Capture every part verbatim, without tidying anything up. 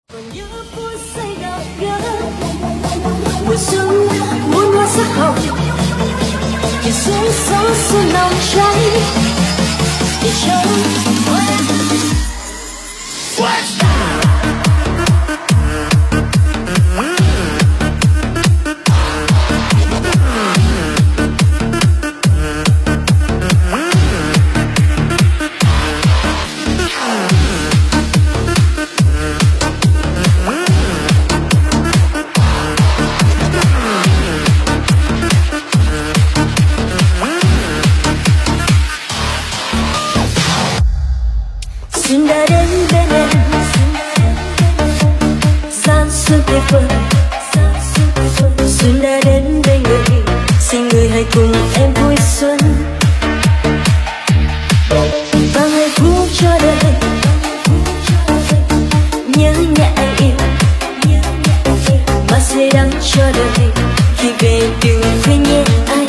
Còn nhớ phút giây gặp gỡ mùa xuân muôn hoa sắc hồng, nhìn xuống gió xuân nồng cháy để cho xuân đã đến bên em, gian xuân tuyệt vời. Xuân đã đến bên người, xin người hãy cùng em vui xuân. Vang hạnh phúc cho đời, nhớ nhà anh yêu, mà sẽ đắng cho đời khi về đừng quên nhé anh.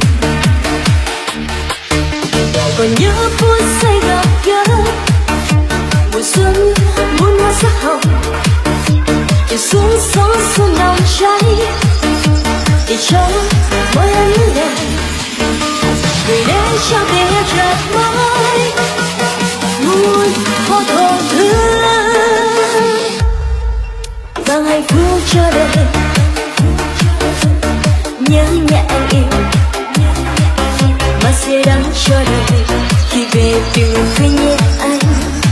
Còn nhớ phút giây gặp gỡ mùa xuân muôn hoa sắc hồng, nhìn xuống gió xuân nồng cháy để cho mỗi anh nhớ đời gửi đến trong tình yêu chợt mới muôn hoa thổ thương. Vang hạnh phúc cho đời, nhớ nhà anh yêu, mà sẽ đắng cho đời khi về đừng quên nhé anh.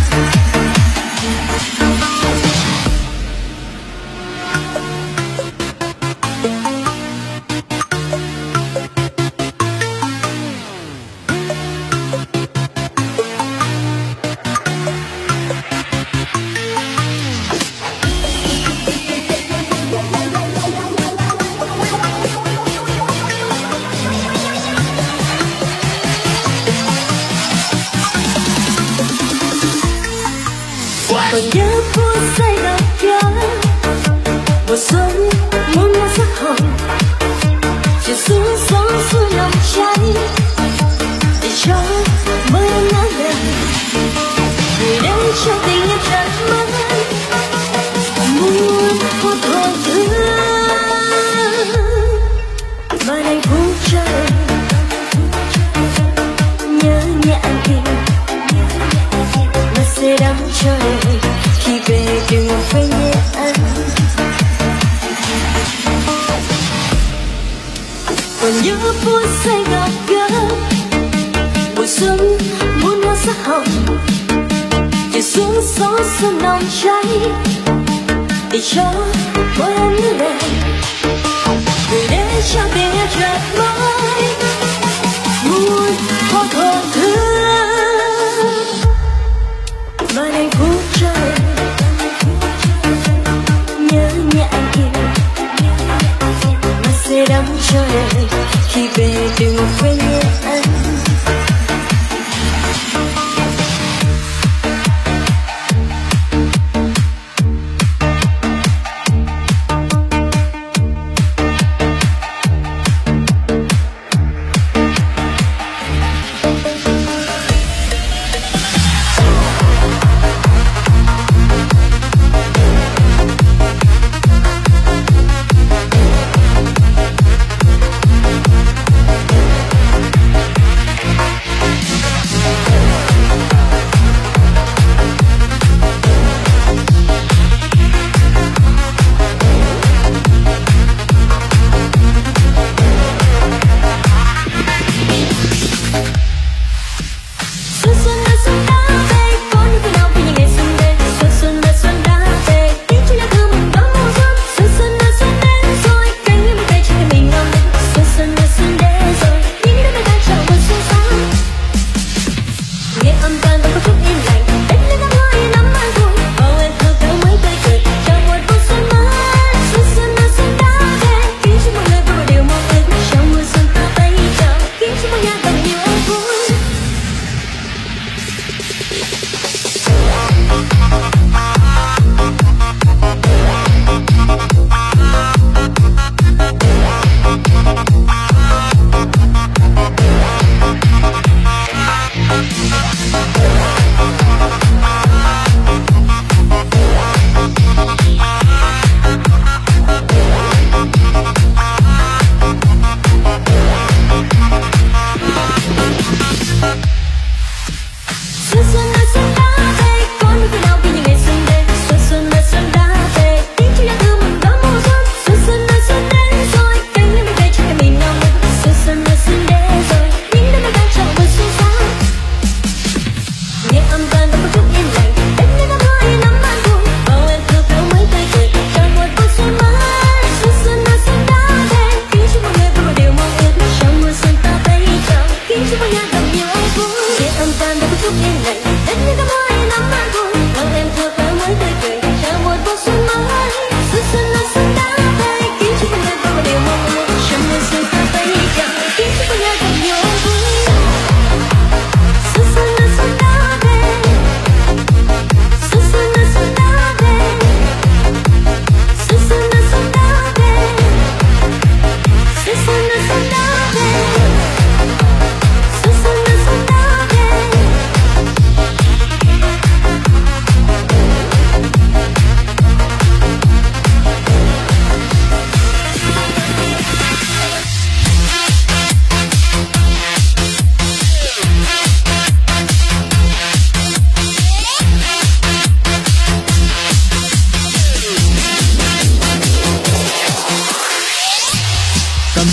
Còn nhớ phút giây gặp gỡ mùa xuân muôn hoa sắc hồng, chiều xuống gió xuân nồng cháy để cho mới anh ngỡ lời gửi đến trong tình yêu chợt mới muôn hoa thổ thương. Mà hạnh phúc cho đời, nhớ nhà anh yêu, mà sẽ đắng cho đời khi về đừng quên nhé anh. Còn nhớ phút giây gặp gỡ mùa xuân muôn hoa sắc hồng, nhìn xuống gió xuân nồng cháy để cho mỗi anh nhớ đời gửi đến trong tình yêu chợt mới muôn hoa thổ thương. Mà hạnh phúc cho đời, nhớ nhà anh yêu, mà sẽ đắng cho đời khi về đừng quên nhé anh.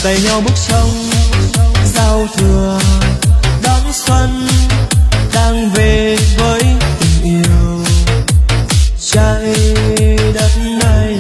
tay nhau bước trong giao thừa đón xuân, đang về với tình yêu trái đất này.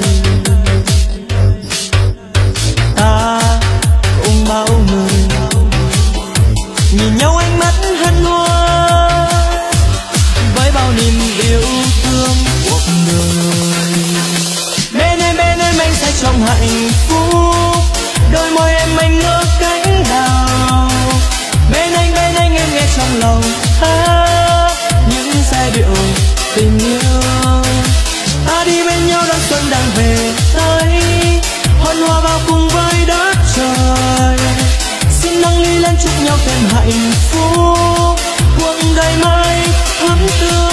Ta ôm bao người nhìn nhau ánh mắt hân hoan với bao niềm yêu thương cuộc đời. Bên em bên em anh sẽ trong hạnh phúc, đôi môi em anh ngỡ cánh đào. Bên anh bên anh em nghe trong lòng hát những giai điệu tình yêu. Ta đi bên nhau đón xuân đang về tới, hân hoa bao cùng với đất trời. Xin nâng ly lên chúc nhau thêm hạnh phúc, cuộc đời mai thắm tươi.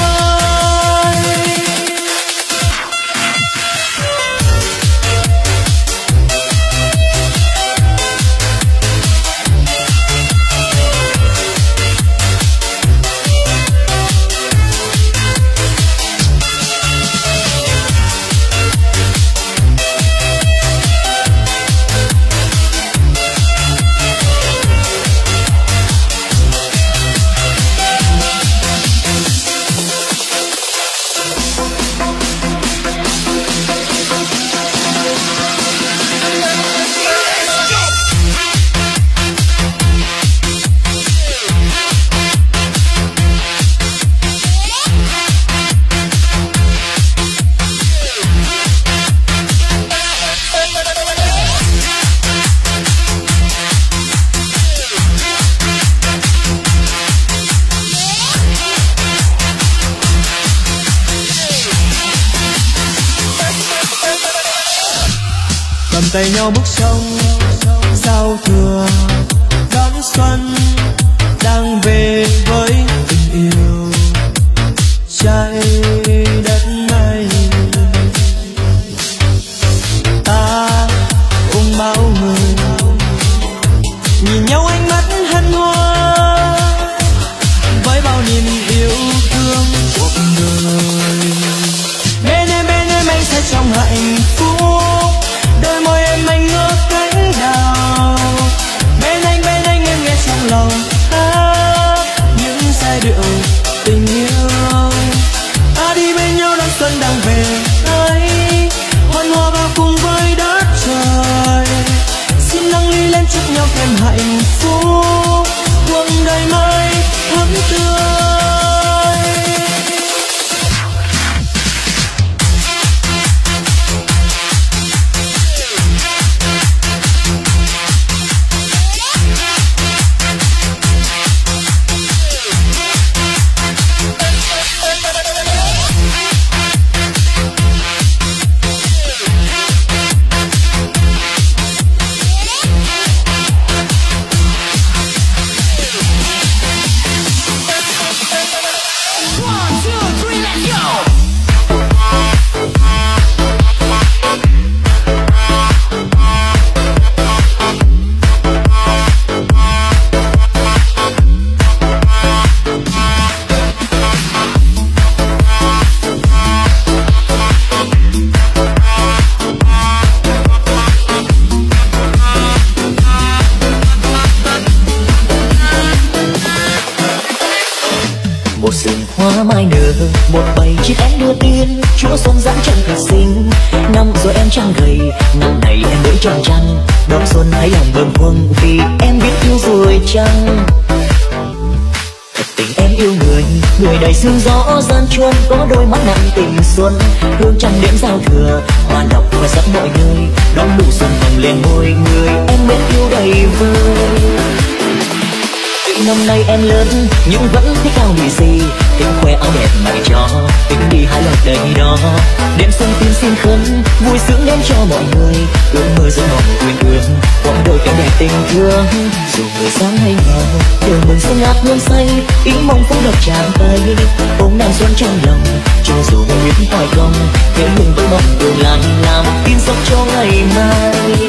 Tay nhau bước trong giao thừa đón xuân, đang về với tình yêu trái đất này. Ta ôm bao người nhìn nhau ánh mắt hân hoan với bao niềm yêu thương cuộc đời. Bên em bên em anh sẽ trong hạnh phúc, đôi môi em anh ngỡ cánh đào. Bên anh bên anh em nghe trong lòng hát những giai điệu tình yêu. Ta đi bên nhau đón xuân đang về tới, hân hoa bao cùng với đất trời. Xin nâng ly lên chúc nhau thêm hạnh phúc, cuộc đời mai thắm tươi. Một bầy chiếc én đưa tin Chúa xuân giáng trăng thật xinh. Năm rồi em chẳng gầy, năm này em mới tròn trăng. Đón xuân hãy lòng bâng khuâng vì em biết yêu rồi chăng. Thật tình em yêu người, người đầy sương gió gian truân. Có đôi mắt nặng tình xuân, hương trăng đêm giao thừa. Hoa đọc hoa sẵn mọi nơi, đón đủ xuân hồng lên môi người em mến yêu đầy vơi. Năm nay em lớn nhưng vẫn thích cao lì xì, thích khoe áo đẹp mặc cho, thích đi hái lộc đầy đó. Đêm xuân tin xin khấn, vui sướng đến cho mọi người. Ước mơ giấc mộng quên ương, quãng đôi cái đẹp tình thương. Dù người sáng hay nghèo, đều mừng xuân ngát hương say. Ý mong phúc độc tràn tay, ôm nàng xuân trong lòng. Cho dù không biết hỏi công, thế nhưng với mong tương lai làm tin sống cho ngày mai.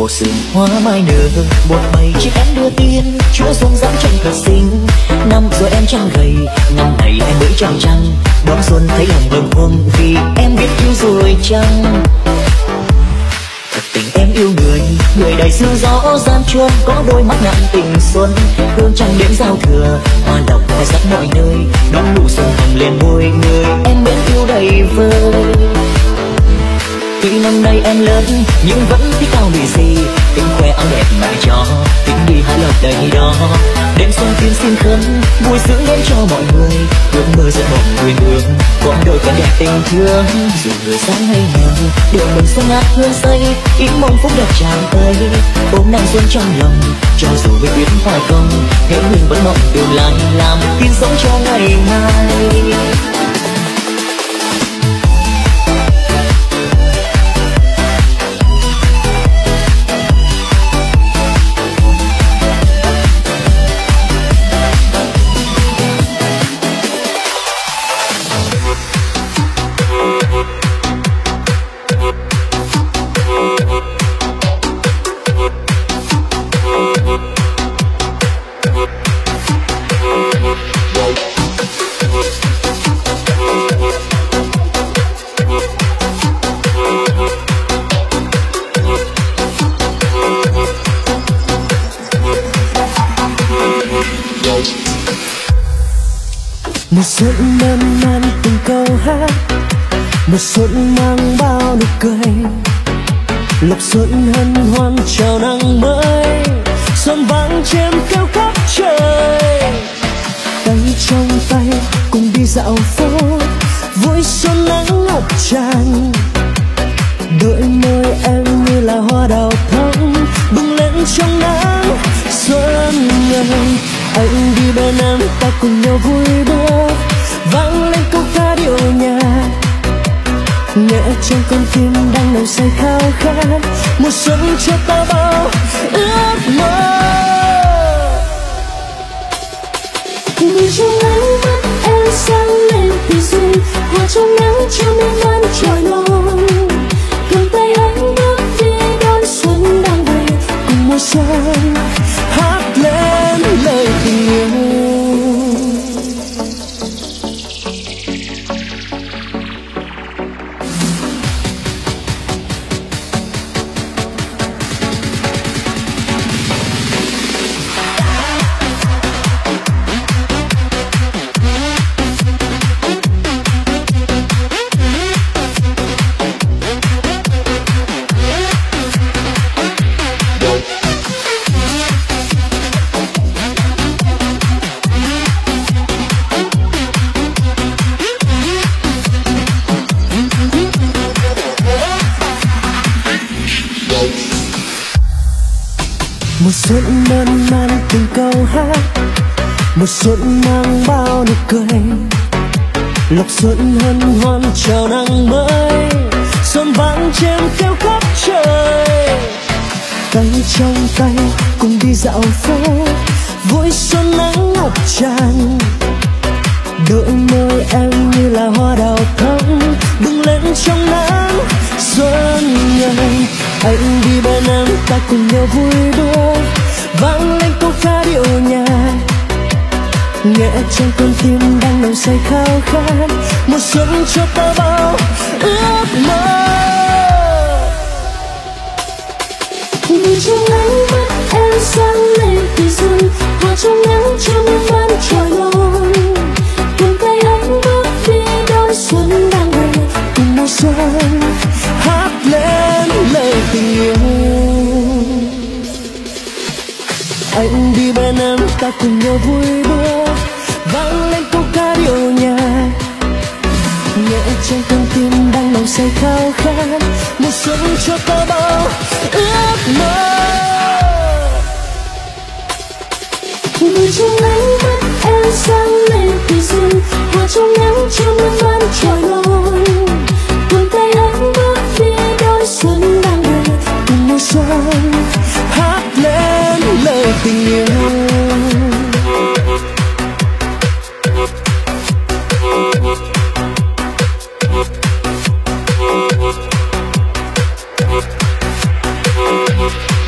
một sườn hoa mai nở, một bầy chiếc én đưa tiên chúa xuống dáng trông thật xinh. Năm rồi em chẳng gầy, năm này em mới tròn trăng, đón xuân thấy lòng bâng khuâng vì em biết yêu rồi chăng. Thật tình em yêu người, người đầy sương gió gian truân, có đôi mắt nặng tình xuân, hương trăng đêm giao thừa, hoa đọc hoa sắc mọi nơi, đón nụ xuân hồng lên môi người em biết yêu đầy vơi. Tuy năm nay em lớn nhưng vẫn thích cao lì xì, tính khoe áo đẹp mẹ cho, tính đi hái lộc đầy đó. Đêm xuân tiên xin khấn, vui sướng đến cho mọi người, ước mơ sẽ mộng quyên ương, có đôi con đẹp tình thương. Dù người sáng hay nghèo, đều mừng xuân ngát hương say, ý mong phúc đẹp tràn tay, ôm năm xuân trong lòng. Cho dù biết biết hoài không, thế nhưng vẫn mong tương lai làm tin sống cho ngày mai. Một xuân mơn man từng câu hát, một xuân mang bao nụ cười, lộc xuân hân hoan chào năm mới, xuân vang chim kêu khắp trời. Tay trong tay cùng đi dạo phố, vui xuân nắng ngập tràn, đôi môi em như là hoa đào thắm bừng lên trong nắng xuân ơi. Anh đi bên em ta cùng nhau vui đùa, vang lên câu ca điệu nhạc, nhẹ trong con tim đang nổi say khao khát, mùa xuân cho ta bao ước mơ. Người trong ánh mắt em sáng lên vì duyên, hoa trong nắng cho miên man trôi lòng, cầm tay anh bước đi đón xuân đang về cùng mùa xuân hát lên lời tình yêu. Một xuân mơn man từng câu hát, một xuân mang bao nụ cười, lộc xuân hân hoan chào năm mới, xuân vang chim kêu khắp trời. Tay trong tay cùng đi dạo phố, vui xuân nắng ngập tràn, đôi môi em như là hoa đào thắm bừng lên trong nắng xuân ơi. Anh đi bên em ta cùng nhau vui đùa, vang lên câu ca điệu nhạc, nhẹ trong con tim đang nổi say khao khát, mùa xuân cho ta bao ước mơ. Người trong ánh mắt em sáng lên vì duyên, hoa trong nắng cho miên man trôi lòng, cầm tay anh bước đi đón xuân đang về cùng mùa xuân hát lên lời tình yêu. Anh đi bên em ta cùng nhau vui đùa, vang lên câu ca điệu nhạc, nhẹ trong con tim đang nổi say khao khát, mùa xuân cho ta bao ước mơ. Người trong ánh mắt em sáng lên vì duyên, hoa trong nắng cho miên man trôi lòng, cầm tay anh bước đi đón xuân đang về cùng mùa xuân hát lên lời tình yêu. We'll be right back.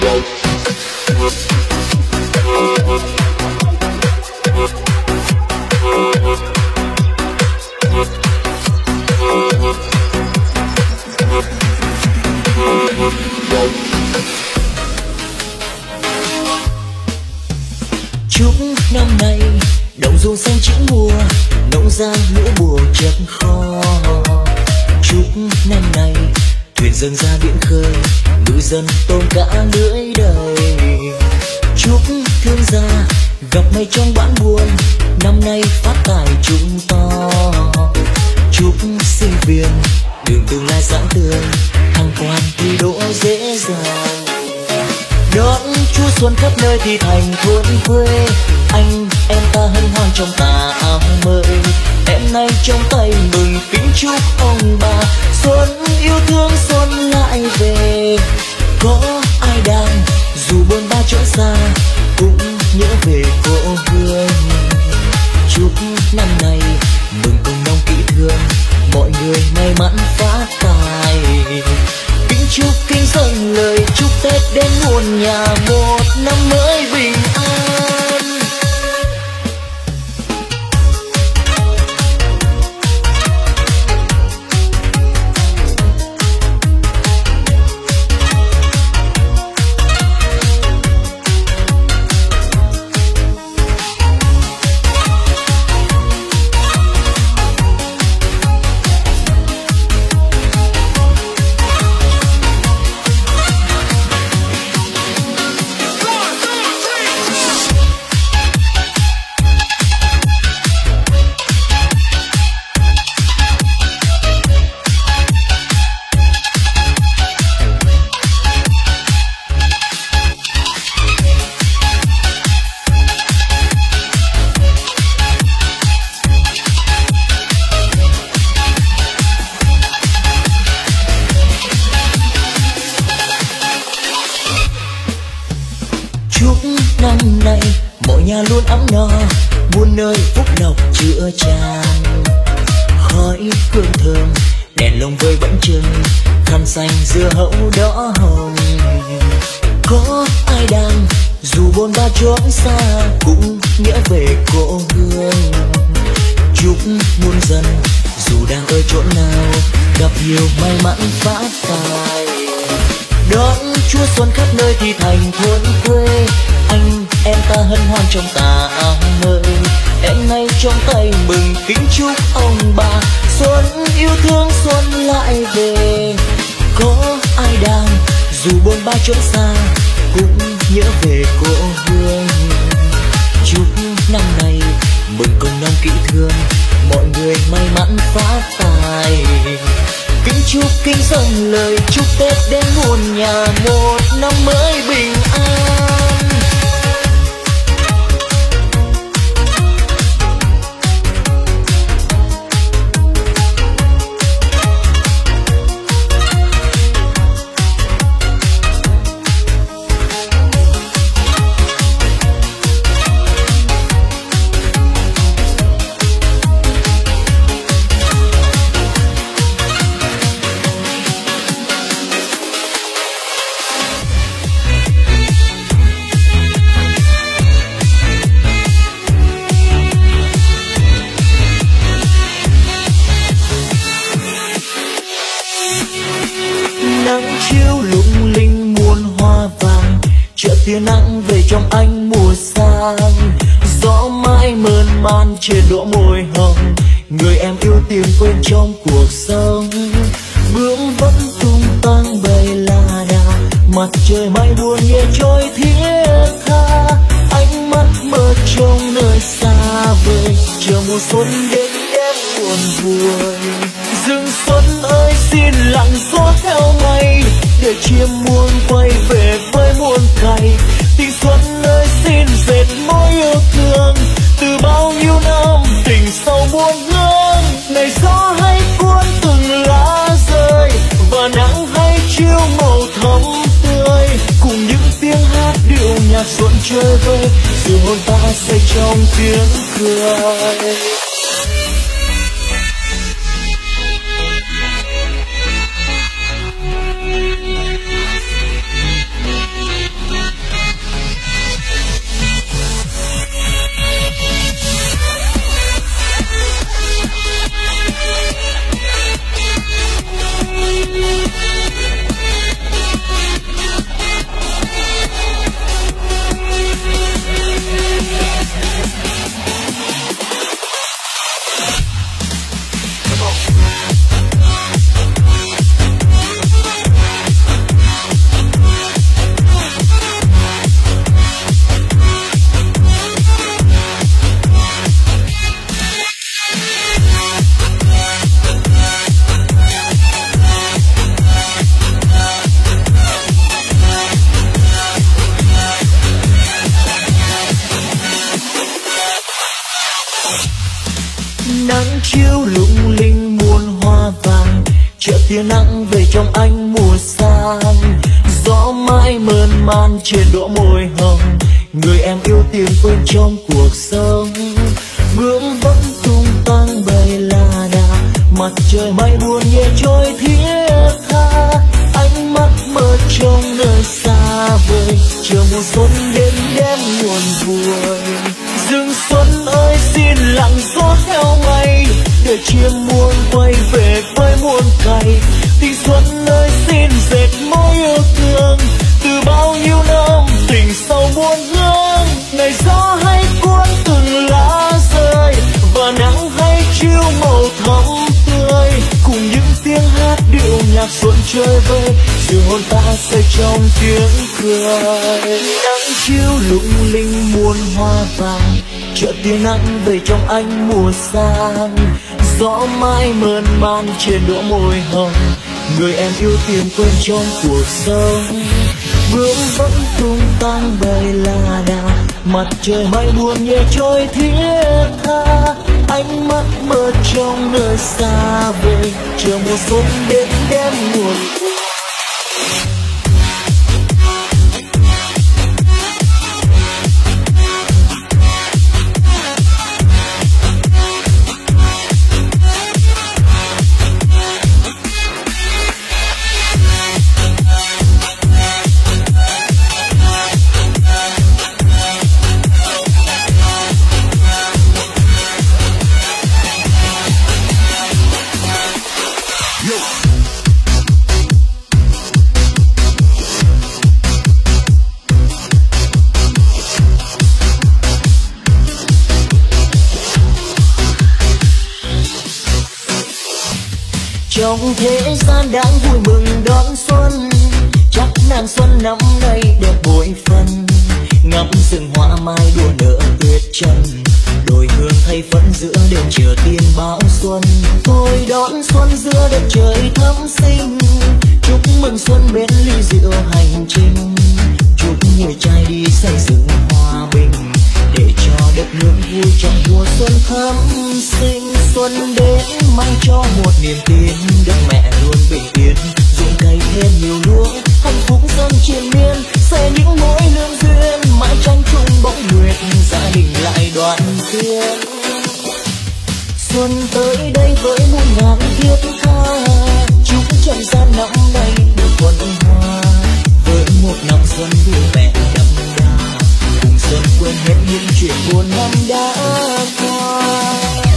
đồng ruộng xanh chín mùa, nông ra lúa bùa chất kho. Chúc năm nay thuyền dâng ra biển khơi, ngư dân tôm cá lưới đầy. Chúc thương gia gặp may trong bán buồn, năm nay phát tài chúng to. Chúc sinh viên đường tương lai sáng tươi, thăng quan thi đỗ dễ dàng. Đón Chúa xuân khắp nơi thì thành thôn quê, anh em ta hân hoan trong tà áo mới. Em nay trong tay mừng kính chúc ông bà, xuân yêu thương xuân lại về. Có ai đang dù buồn ba chỗ xa, cũng nhớ về cô hương. Chúc năm nay mừng công nông kỹ thương, mọi người may mắn phát tài. Kính chúc kính dâng lời chúc Tết đến muôn nhà, một năm mới bình an. Năm nay mọi nhà luôn ấm no, muôn nơi phúc lộc chữa chan. Khói hương thơm đèn lồng vơi bánh chưng, khăn xanh dưa hấu đỏ hồng. Có ai đang dù bôn ba chốn xa, cũng nghĩa về cố hương. Chúc muôn dân dù đang ở chỗ nào, gặp nhiều may mắn phát tài. Đón Chúa xuân khắp nơi thì thành thôn quê, anh em ta hân hoan trong tà áo mới. Em nay trong tay mừng kính chúc ông bà, xuân yêu thương xuân lại về. Có ai đang dù buồn ba chỗ xa, cũng nhớ về cô hương. Chúc năm nay mừng công nông kỹ thương, mọi người may mắn phát tài. Kính chúc kính dâng lời chúc Tết đến muôn nhà, một năm mới bình an. Nắng chiếu lung linh muôn hoa vàng, chợ tia nắng về trong ánh mùa sang. Gió mãi mơn man trên đỗ môi hồng, người em yêu tìm quên trong cuộc sống. Bướm vẫn tung tăng bay la đà, mặt trời mây buồn nghe trôi thiết tha. Ánh mắt mơ trông nơi xa vời, chờ mùa xuân đến em buồn vui. Rừng xuân ơi xin lặng gió theo mây, để chim muôn quay về với muôn cày. Tình xuân ơi xin dệt mối yêu thương, từ bao nhiêu năm tình sâu buông hương. Ngày gió hay cuốn từng lá rơi, và nắng hay chiếu màu thắm tươi. Cùng những tiếng hát điệu nhạc xuân chơi vơi, sự hồn ta say trong tiếng cười. Nắng chiếu lung linh muôn hoa vàng, chợt tia nắng về trong ánh mùa sang. Gió mãi mơn man trên đỗ môi hồng, người em yêu tìm quên trong cuộc sống. Bướm vẫn tung tăng bay la đà, mặt trời mây buồn nhẹ trôi thiết tha. Ánh mắt mơ trong nơi xa vời, chờ mùa xuân đến đêm nguồn vui. Rừng xuân ơi xin lặng gió theo ngày, để chim muôn quay về với muôn cày. Tình xuân ơi xin dệt mối yêu thương, từ bao nhiêu năm tình sâu muôn hương. Ngày gió hay cuốn từng lá rơi, và nắng hay chiếu màu thắm tươi. Cùng những tiếng hát điệu nhạc xuân chơi vơi, dịu hồn ta say trong tiếng cười. Nắng chiếu lung linh muôn hoa vàng, chợt tia nắng về trong ánh mùa sang. Gió mãi mơn man trên đỗ môi hồng, người em yêu tìm quên trong cuộc sống. Bướm vẫn tung tăng bay la đà, mặt trời mây buồn nhẹ trôi thiết tha. Ánh mắt mơ trong nơi xa vời, chờ mùa xuân đến đêm nguồn vui. Trong thế gian đang vui mừng đón xuân, chắc nàng xuân năm nay đẹp bội phần. Ngắm rừng hoa mai đua nở tuyệt trần, đồi hương thay phấn giữa đêm chờ tiên báo xuân. Tôi đón xuân giữa đất trời thắm xinh, chúc mừng xuân bên ly rượu hành trình. Chúc người trai đi xây dựng hòa bình, để cho đất nước vui trong mùa xuân thắm xinh. Xuân đến mang cho một niềm tin, đất mẹ luôn bình yên, ruộng cày thêm nhiều lúa. Hạnh phúc dâng triền miên, sẽ những mối lương duyên, mãi tranh chung bóng nguyệt, gia đình lại đoàn viên. Xuân tới đây với muôn ngàn thiết tha, chúc trần gian năm nay được thuần hòa. Với một năm xuân vui vẻ đậm đà, cùng xuân quên hết những chuyện buồn năm đã qua.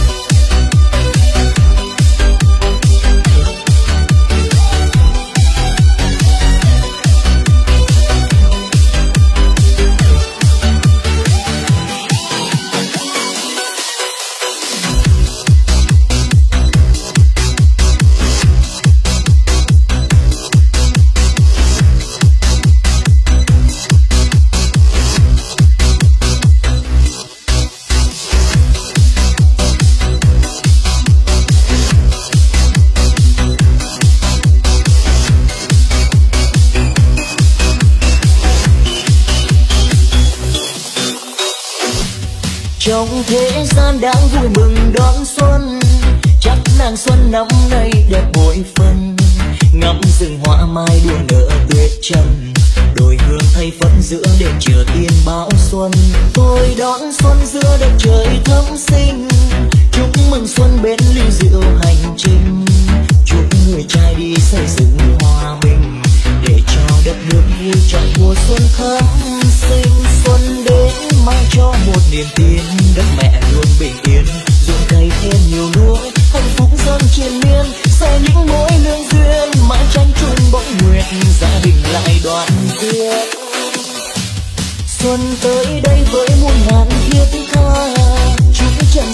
Trong thế gian đang vui mừng đón xuân, chắc nàng xuân năm nay đẹp bội phần. Ngắm rừng hoa mai đua nở tuyệt trần, đồi hương thay phấn giữa đêm chờ tiên báo xuân. Tôi đón xuân giữa đất trời thắm xinh, chúc mừng xuân bên ly rượu hành trình. Chúc người trai đi xây dựng hòa bình, để cho đất nước vui trong mùa xuân thắm xinh. Xuân đến mang cho một niềm tin, đất mẹ luôn bình yên, ruộng cày thêm nhiều lúa. Hạnh phúc dâng triền miên, sẽ những mối lương duyên, mãi tranh chung bóng nguyệt, gia đình lại đoàn viên. Xuân tới đây với muôn ngàn thiết tha, chúc trần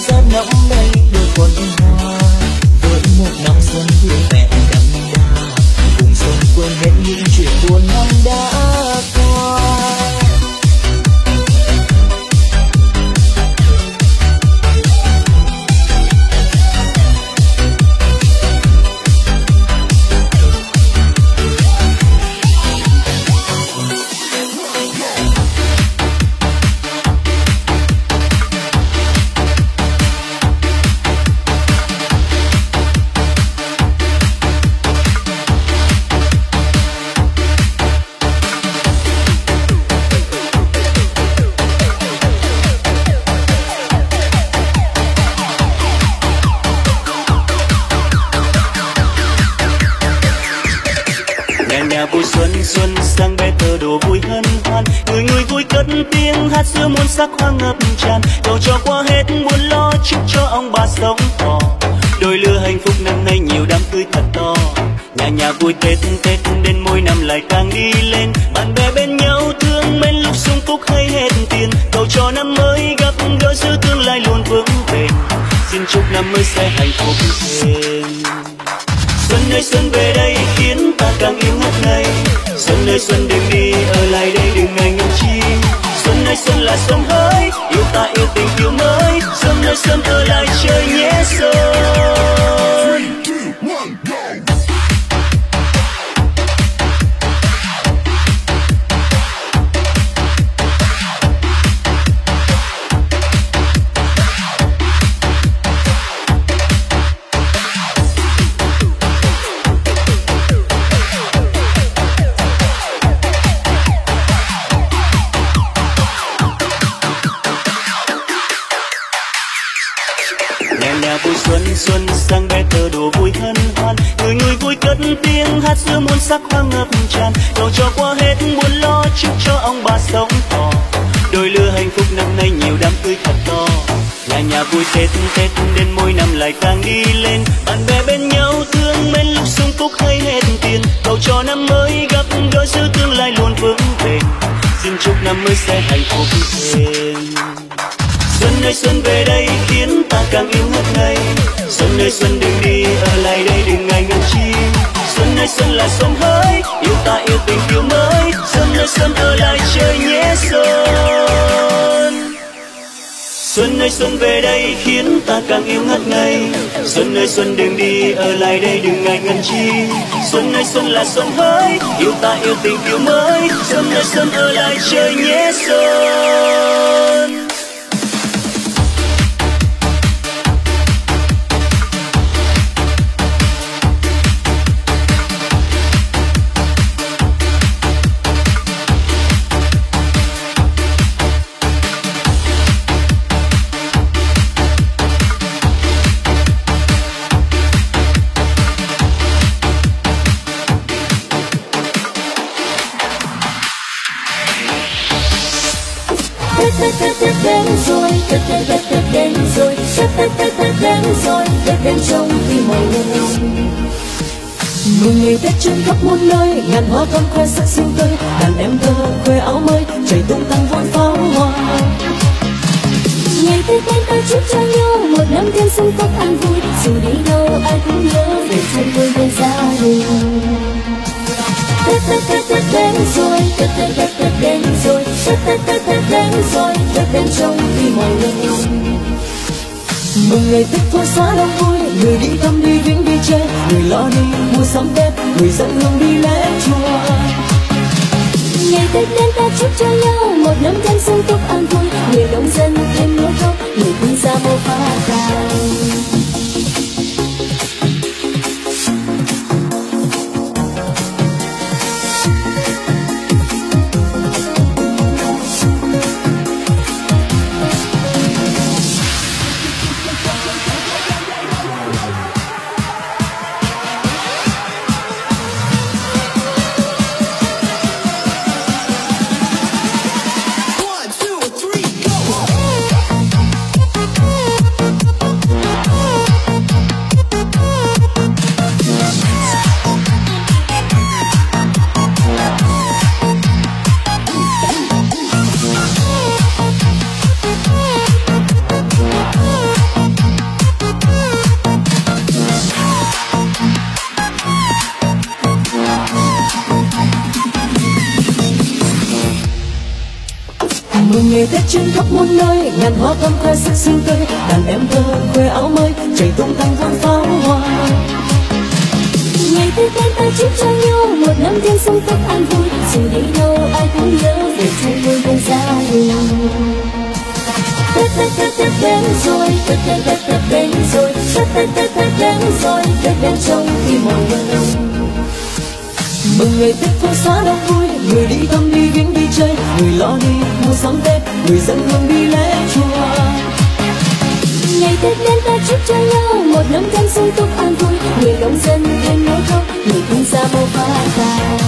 nhà vui xuân xuân sang bé thơ đồ vui hân hoan, người người vui cất tiếng hát giữa muôn sắc hoa ngập tràn, cầu cho qua hết buồn lo, chúc cho ông bà sống thọ đôi lứa hạnh phúc năm nay nhiều đám cưới thật to. Nhà nhà vui Tết Tết đến mỗi năm lại càng đi lên, bạn bè bên nhau thương mến lúc sung túc hay hết tiền, cầu cho năm mới gặp gỡ giữa tương lai luôn vững bền, xin chúc năm mới sẽ hạnh phúc thêm. Xuân ơi xuân về đây khiến ta càng yêu ngất ngây, xuân ơi xuân đừng đi ở lại đây đừng ngại ngần chi, xuân ơi xuân là xuân hỡi yêu ta yêu tình yêu mới, xuân ơi xuân ở lại chơi nhé xuân. Xuân xuân sang bé thơ đồ vui hân hoan, người người vui cất tiếng hát giữa muôn sắc hoa ngập tràn, cầu cho qua hết buồn lo, chúc cho ông bà sống thọ đôi lứa hạnh phúc năm nay nhiều đám cưới thật to. Nhà nhà vui Tết Tết đến mỗi năm lại càng đi lên, bạn bè bên nhau thương mến lúc sung túc hay hết tiền, cầu cho năm mới gặp gỡ giữa tương lai luôn vững bền, xin chúc năm mới sẽ hạnh phúc thêm. Xuân ơi xuân về đây khiến ta càng yêu ngất ngây, xuân ơi xuân đừng đi ở lại đây đừng ngại ngần chi, xuân ơi xuân là xuân hỡi yêu ta yêu tình yêu mới, xuân ơi xuân ở lại chơi nhé xuân. Xuân ơi xuân về đây khiến ta càng yêu ngất ngây, xuân ơi xuân đừng đi ở lại đây đừng ngại ngần chi, xuân ơi xuân là xuân hỡi yêu ta yêu tình yêu mới, xuân ơi xuân ở lại chơi nhé xuân. Đến rồi, Tết Tết Tết Tết đến rồi, Tết Tết Tết Tết đến rồi, Tết đến trong tim mọi người. Mừng ngày Tết trên khắp muôn nơi, ngàn hoa thắm khoe sắc xinh tươi, đàn em thơ khoe áo mới, trời tung tăng vội pháo hoa. Ngày Tết đến ta chúc cho nhau một năm thêm sung túc an vui, dù đi đâu ai cũng nhớ về chơi vui bên gia đình. Tết Tết Tết Tết đến rồi, Tết Tết Tết Tết đến rồi, Tết Tết Tết Tết đến rồi, Tết đến trong tim mọi người. Mừng ngày Tết phố xá đông vui, người đi thăm đi viếng đi chơi, người lo đi mua sắm Tết, người dẫn hương đi lễ chùa. Ngày Tết đến ta chúc cho nhau một năm thêm sung túc an vui, người nông dân thêm lúa thóc, người quân gia màu phát tài. Mừng ngày Tết trên khắp muôn nơi, ngàn hoa thắm khoe sắc xinh tươi, đàn em thơ khoe áo mới, trời tung tăng vang pháo hoa. Ngày Tết đến ta chúc cho nhau một năm thêm sung túc an vui, dù đi đâu ai cũng nhớ về chơi vui bên gia đình. Tết Tết Tết Tết đến rồi, Tết Tết Tết Tết đến rồi, Tết Tết Tết Tết đến rồi, Tết đến trong tim mọi người. Mừng ngày Tết phố xá đông vui, người đi thăm đi viếng đi chơi, người lo đi mua sắm Tết, người dẫn hương đi lễ chùa. Ngày Tết đến ta chúc cho nhau một năm tháng sung túc an vui, người nông dân yên lúa thóc, người thương gia màu hoa vàng.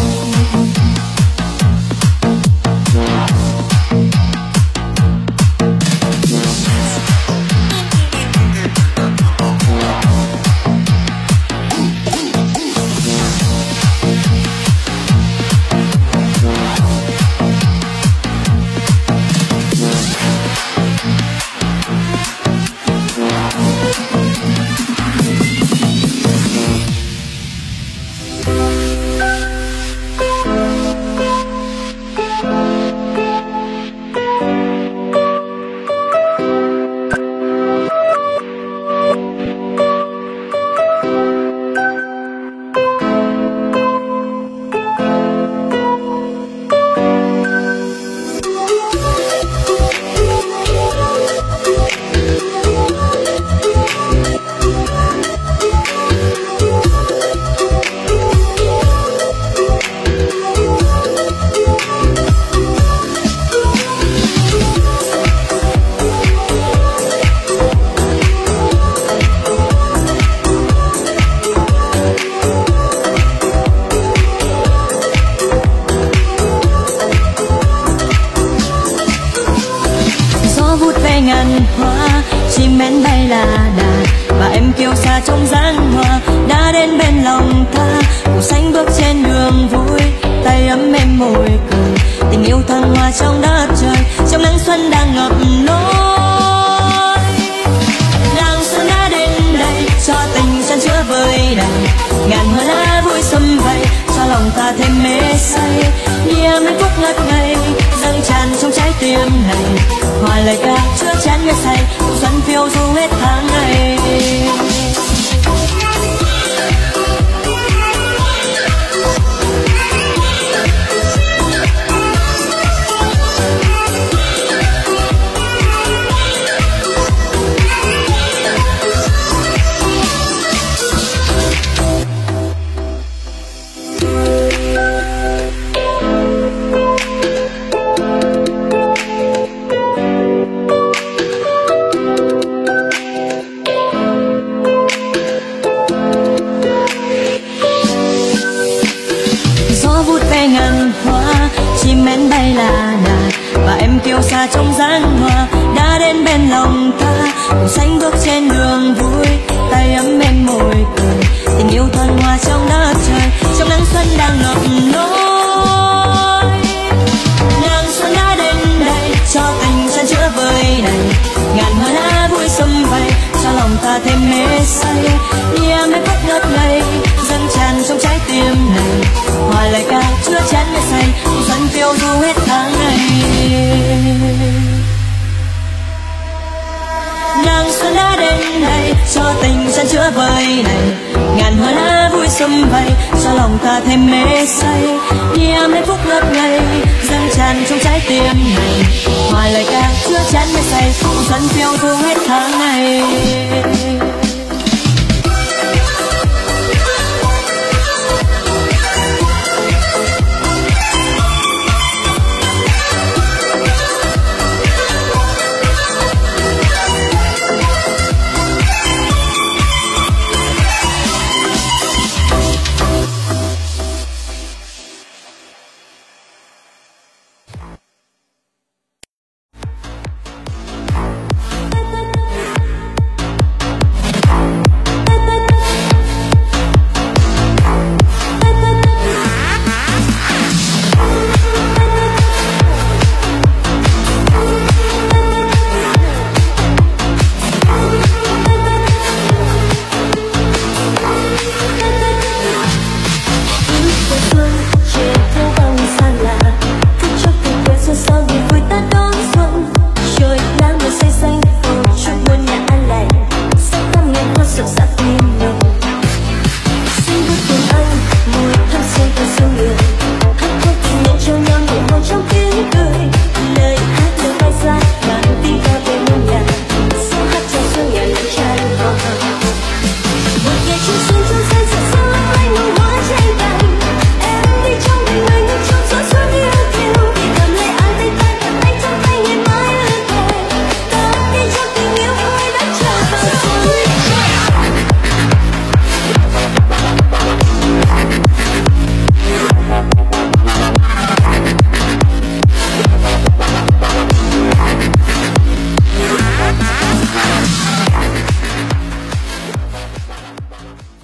ngàn hoa, chim én bay là đà và em kiêu sa trong dáng hoa đã đến bên lòng ta, màu xanh bước trên đường vui, tay ấm em môi cười, tình yêu thăng hoa trong đất trời, trong nắng xuân đang ngập lối. Nàng xuân đã đến đây cho tình chan chứa vơi đầy, ngàn hoa lá vui sum vầy cho lòng ta thêm mê say, niềm hạnh phúc ngất ngây dâng tràn trong trái tim này, hòa lời ca chứa chan nghe say, mùa xuân phiêu du hết tháng ngày. Ngàn hoa, chim én bay là đà và em kiêu sa trong dáng hoa đã đến bên lòng ta, màu xanh bước trên đường vui, tay ấm em môi cười, tình yêu thăng hoa trong đất trời, trong nắng xuân đang ngập lối. Nàng xuân đã đến đây cho tình chan chứa vơi đầy, ngàn hoa lá vui sum vầy cho lòng ta thêm mê say, niềm hạnh phúc ngất ngây dâng tràn trong trái tim này, hòa lời ca chứa chan nghe say, mùa xuân phiêu du hết tháng ngày. Nàng xuân đã đến đây cho tình chan chứa vơi đầy, ngàn hoa lá vui sum vầy cho lòng ta thêm mê say, niềm hạnh phúc ngất ngây dâng tràn trong trái tim này, hòa lời ca chứa chan nghe say, mùa xuân phiêu du hết tháng ngày.